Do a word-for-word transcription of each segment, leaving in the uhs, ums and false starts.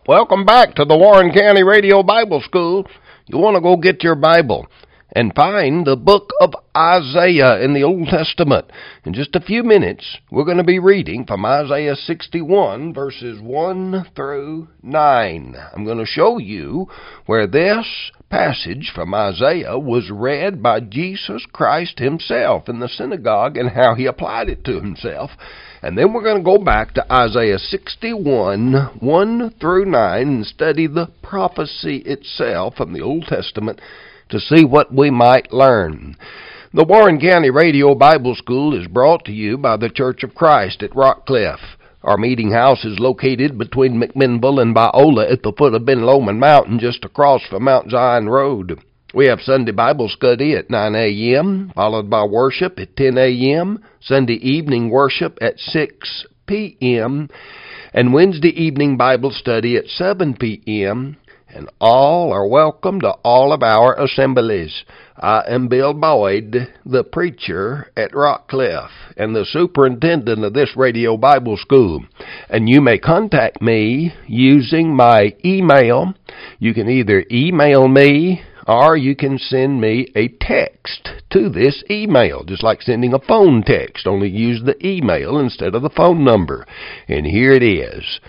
Welcome back to the Warren County Radio Bible School. You want to go get your Bible and find the book of Isaiah in the Old Testament. In just a few minutes, we're going to be reading from Isaiah sixty-one, verses one through nine. I'm going to show you where this passage from Isaiah was read by Jesus Christ himself in the synagogue and how he applied it to himself. And then we're going to go back to Isaiah sixty-one, one through nine, and study the prophecy itself from the Old Testament to see what we might learn. The Warren County Radio Bible School is brought to you by the Church of Christ at Rockcliff. Our meeting house is located between McMinnville and Biola at the foot of Ben Lomond Mountain, just across from Mount Zion Road. We have Sunday Bible study at nine a.m., followed by worship at ten a.m., Sunday evening worship at six p.m., and Wednesday evening Bible study at seven p.m., and all are welcome to all of our assemblies. I am Bill Boyd, the preacher at Rockcliff, and the superintendent of this radio Bible school. And you may contact me using my email. You can either email me or you can send me a text to this email, just like sending a phone text, only use the email instead of the phone number. And here it is,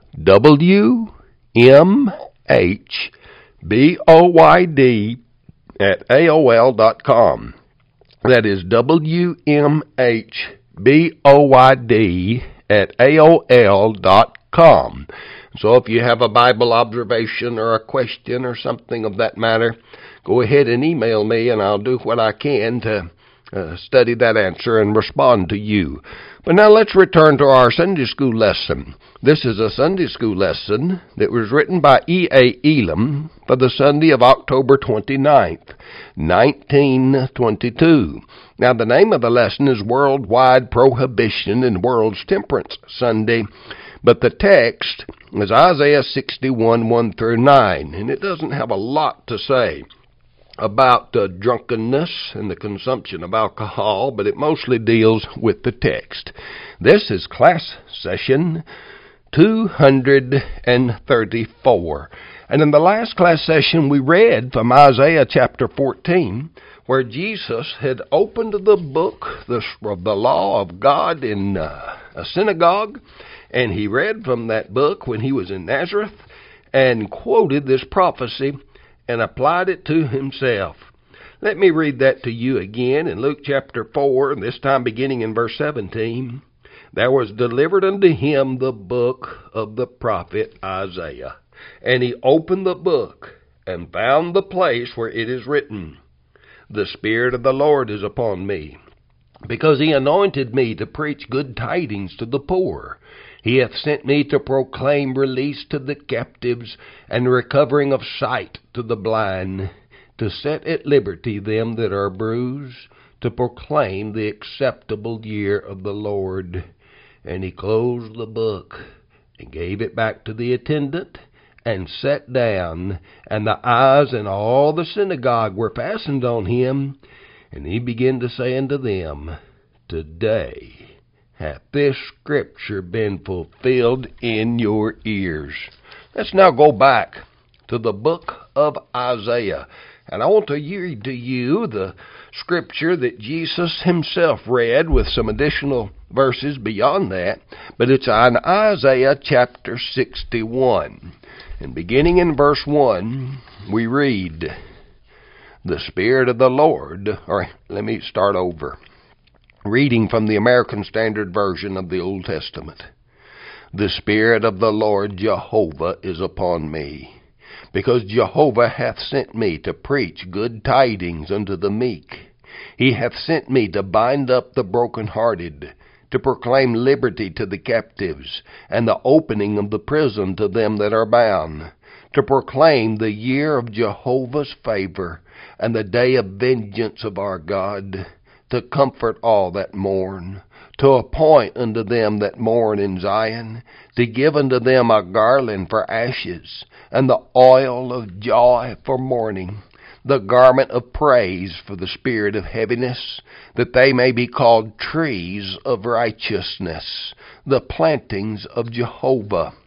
W M H B O Y D at A O L dot com. That is W M H B O Y D at A O L dot com. So if you have a Bible observation or a question or something of that matter, go ahead and email me, and I'll do what I can to uh, study that answer and respond to you. But now let's return to our Sunday school lesson. This is a Sunday school lesson that was written by E A. Elam for the Sunday of October twenty-ninth, nineteen twenty-two. Now the name of the lesson is Worldwide Prohibition and World's Temperance Sunday, but the text is Isaiah sixty-one, one through nine, and it doesn't have a lot to say about uh, drunkenness and the consumption of alcohol, but it mostly deals with the text. This is class session two hundred thirty-four. And in the last class session, we read from Isaiah chapter fourteen, where Jesus had opened the book the, of the law of God in uh, a synagogue, and he read from that book when he was in Nazareth and quoted this prophecy and applied it to himself. Let me read that to you again in Luke chapter four, this time beginning in verse seventeen. There was delivered unto him the book of the prophet Isaiah. And he opened the book and found the place where it is written, The Spirit of the Lord is upon me, because he anointed me to preach good tidings to the poor. He hath sent me to proclaim release to the captives, and recovering of sight to the blind, to set at liberty them that are bruised, to proclaim the acceptable year of the Lord. And he closed the book, and gave it back to the attendant, and sat down, and the eyes in all the synagogue were fastened on him. And he began to say unto them, Today hath this scripture been fulfilled in your ears. Let's now go back to the book of Isaiah. And I want to read to you the scripture that Jesus himself read with some additional verses beyond that. But it's on Isaiah chapter sixty-one. And beginning in verse one, we read, The Spirit of the Lord, or let me start over. Reading from the American Standard Version of the Old Testament. The Spirit of the Lord Jehovah is upon me, because Jehovah hath sent me to preach good tidings unto the meek. He hath sent me to bind up the brokenhearted, to proclaim liberty to the captives, and the opening of the prison to them that are bound, to proclaim the year of Jehovah's favor, and the day of vengeance of our God, to comfort all that mourn, to appoint unto them that mourn in Zion, to give unto them a garland for ashes, and the oil of joy for mourning, the garment of praise for the spirit of heaviness, that they may be called trees of righteousness, the plantings of Jehovah,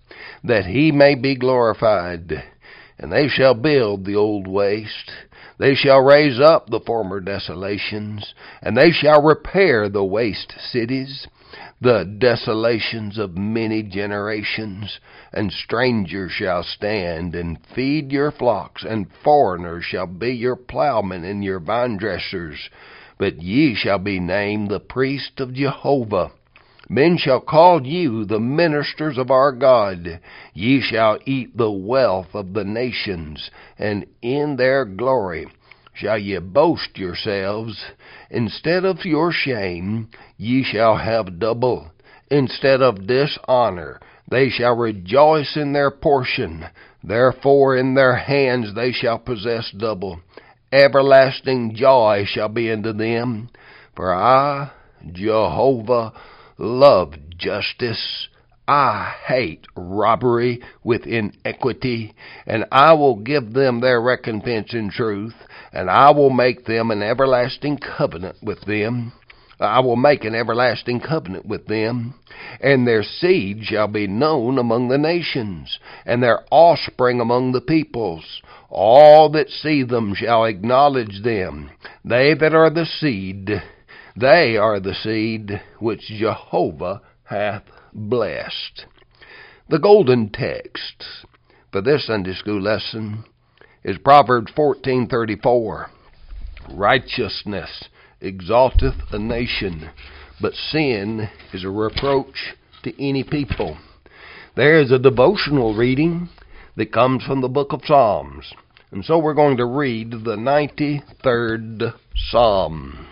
that he may be glorified. And they shall build the old waste. They shall raise up the former desolations, and they shall repair the waste cities, the desolations of many generations. And strangers shall stand and feed your flocks, and foreigners shall be your plowmen and your vine dressers. But ye shall be named the priest of Jehovah. Men shall call you the ministers of our God. Ye shall eat the wealth of the nations, and in their glory shall ye boast yourselves. Instead of your shame, ye shall have double. Instead of dishonor, they shall rejoice in their portion. Therefore in their hands they shall possess double. Everlasting joy shall be unto them. For I, Jehovah, love justice. I hate robbery with iniquity, and I will give them their recompense in truth, and I will make them an everlasting covenant with them. I will make an everlasting covenant with them, and their seed shall be known among the nations, and their offspring among the peoples. All that see them shall acknowledge them. They that are the seed, they are the seed which Jehovah hath blessed. The golden text for this Sunday school lesson is Proverbs fourteen thirty-four. Righteousness exalteth a nation, but sin is a reproach to any people. There is a devotional reading that comes from the book of Psalms. And so we're going to read the ninety-third Psalm.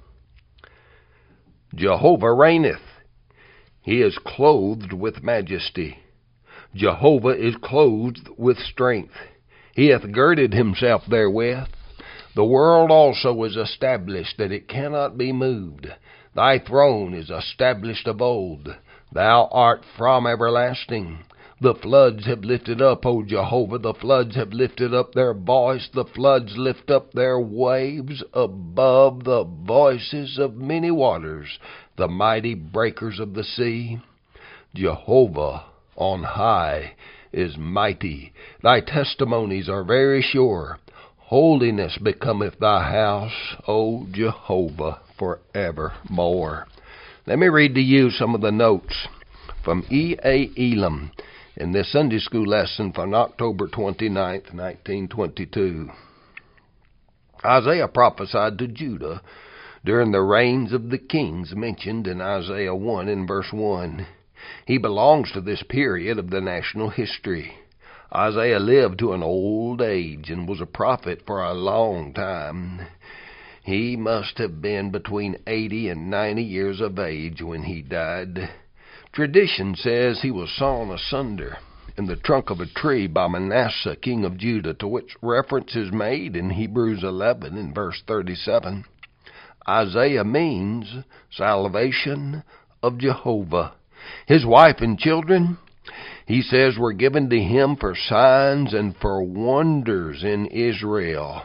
Jehovah reigneth. He is clothed with majesty. Jehovah is clothed with strength. He hath girded himself therewith. The world also is established, that it cannot be moved. Thy throne is established of old. Thou art from everlasting. The floods have lifted up, O Jehovah, the floods have lifted up their voice. The floods lift up their waves above the voices of many waters, the mighty breakers of the sea. Jehovah on high is mighty. Thy testimonies are very sure. Holiness becometh thy house, O Jehovah, forevermore. Let me read to you some of the notes from E A. Elam in this Sunday school lesson from October twenty-ninth, nineteen twenty-two. Isaiah prophesied to Judah during the reigns of the kings mentioned in Isaiah one and verse one. He belongs to this period of the national history. Isaiah lived to an old age and was a prophet for a long time. He must have been between eighty and ninety years of age when he died. Tradition says he was sawn asunder in the trunk of a tree by Manasseh, king of Judah, to which reference is made in Hebrews eleven in verse thirty-seven. Isaiah means salvation of Jehovah. His wife and children, he says, were given to him for signs and for wonders in Israel.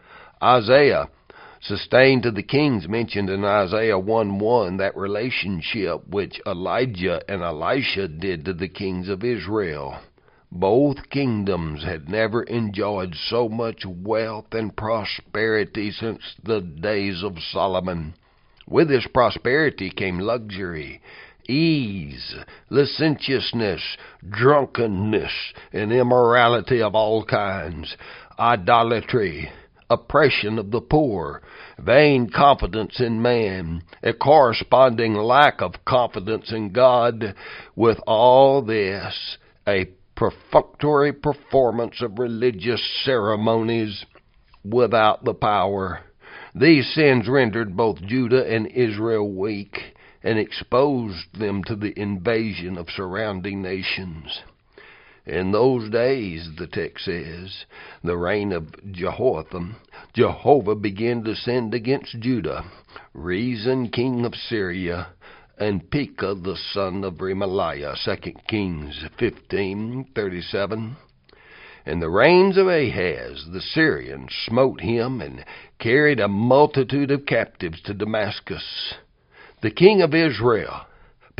Isaiah sustained to the kings mentioned in Isaiah one one that relationship which Elijah and Elisha did to the kings of Israel. Both kingdoms had never enjoyed so much wealth and prosperity since the days of Solomon. With this prosperity came luxury, ease, licentiousness, drunkenness, and immorality of all kinds, idolatry, oppression of the poor, vain confidence in man, a corresponding lack of confidence in God. With all this, a perfunctory performance of religious ceremonies without the power. These sins rendered both Judah and Israel weak and exposed them to the invasion of surrounding nations. In those days, the text says, the reign of Jehoiakim, Jehovah began to send against Judah Rezin, king of Syria, and Pekah, the son of Remaliah. Second Kings fifteen thirty-seven. In the reigns of Ahaz, the Syrians smote him and carried a multitude of captives to Damascus. The king of Israel,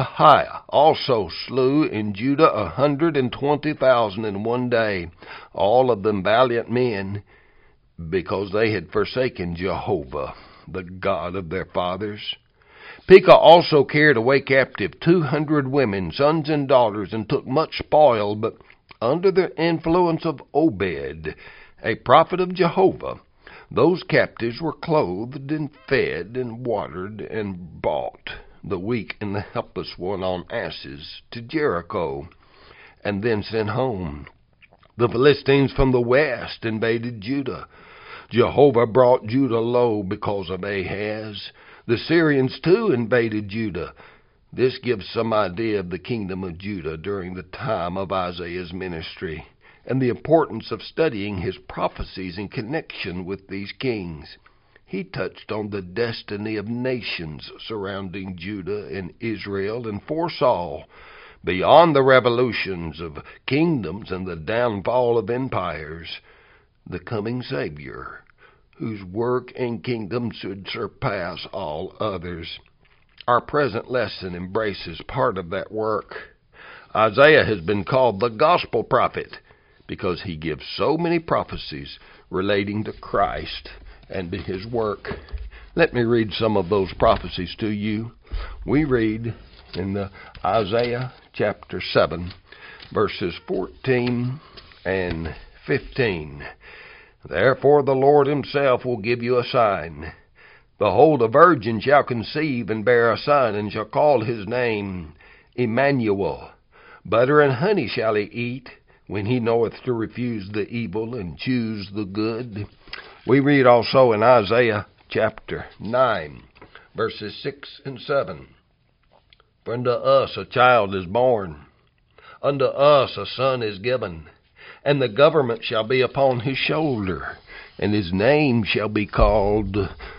Ahiah also slew in Judah a hundred and twenty thousand in one day, all of them valiant men, because they had forsaken Jehovah, the God of their fathers. Pekah also carried away captive two hundred women, sons and daughters, and took much spoil, but under the influence of Obed, a prophet of Jehovah, those captives were clothed and fed and watered and brought the weak and the helpless one on asses to Jericho, and then sent home. The Philistines from the west invaded Judah. Jehovah brought Judah low because of Ahaz. The Syrians too invaded Judah. This gives some idea of the kingdom of Judah during the time of Isaiah's ministry, and the importance of studying his prophecies in connection with these kings. He touched on the destiny of nations surrounding Judah and Israel, and foresaw, beyond the revolutions of kingdoms and the downfall of empires, the coming Savior, whose work and kingdom should surpass all others. Our present lesson embraces part of that work. Isaiah has been called the gospel prophet because he gives so many prophecies relating to Christ and to his work. Let me read some of those prophecies to you. We read in the Isaiah chapter seven, verses fourteen and fifteen. Therefore the Lord himself will give you a sign. Behold, a virgin shall conceive and bear a son, and shall call his name Emmanuel. Butter and honey shall he eat, when he knoweth to refuse the evil and choose the good. We read also in Isaiah chapter nine, verses six and seven. For unto us a child is born, unto us a son is given, and the government shall be upon his shoulder, and his name shall be called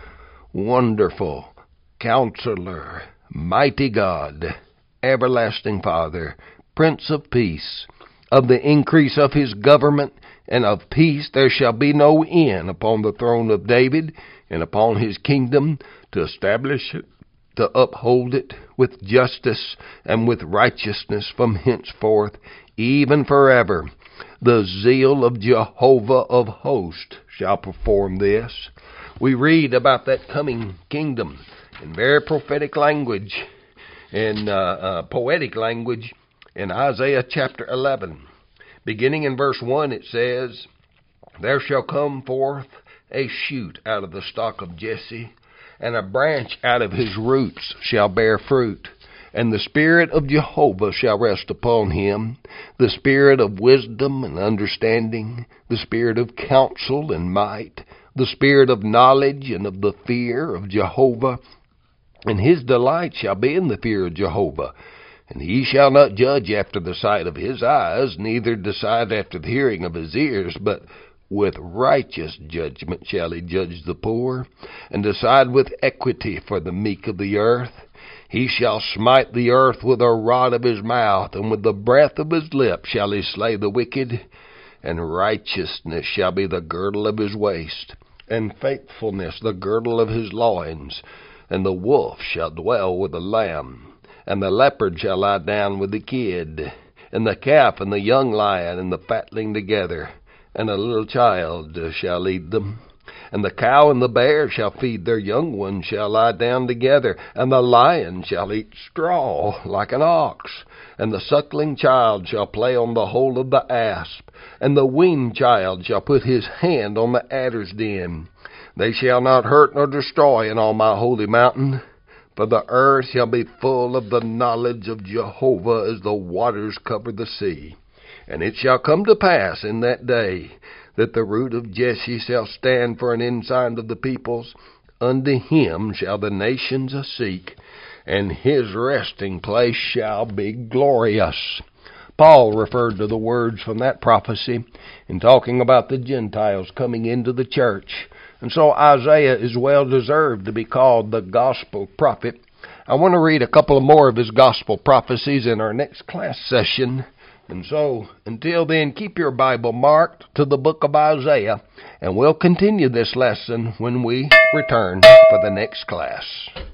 Wonderful, Counselor, Mighty God, Everlasting Father, Prince of Peace. Of the increase of his government and of peace there shall be no end upon the throne of David and upon his kingdom, to establish it, to uphold it with justice and with righteousness from henceforth, even forever. The zeal of Jehovah of hosts shall perform this. We read about that coming kingdom in very prophetic language, in uh, uh, poetic language, in Isaiah chapter eleven. Beginning in verse one, it says, There shall come forth a shoot out of the stock of Jesse, and a branch out of his roots shall bear fruit. And the Spirit of Jehovah shall rest upon him, the Spirit of wisdom and understanding, the Spirit of counsel and might, the Spirit of knowledge and of the fear of Jehovah. And his delight shall be in the fear of Jehovah. And he shall not judge after the sight of his eyes, neither decide after the hearing of his ears, but with righteous judgment shall he judge the poor, and decide with equity for the meek of the earth. He shall smite the earth with a rod of his mouth, and with the breath of his lips shall he slay the wicked. And righteousness shall be the girdle of his waist, and faithfulness the girdle of his loins. And the wolf shall dwell with the lamb, and the leopard shall lie down with the kid, and the calf and the young lion and the fatling together, and a little child shall lead them. And the cow and the bear shall feed their young ones, shall lie down together, and the lion shall eat straw like an ox. And the suckling child shall play on the hole of the asp, and the weaned child shall put his hand on the adder's den. They shall not hurt nor destroy in all my holy mountain, for the earth shall be full of the knowledge of Jehovah as the waters cover the sea. And it shall come to pass in that day that the root of Jesse shall stand for an ensign of the peoples. Unto him shall the nations seek, and his resting place shall be glorious. Paul referred to the words from that prophecy in talking about the Gentiles coming into the church. And so Isaiah is well deserved to be called the gospel prophet. I want to read a couple of more of his gospel prophecies in our next class session. And so, until then, keep your Bible marked to the book of Isaiah, and we'll continue this lesson when we return for the next class.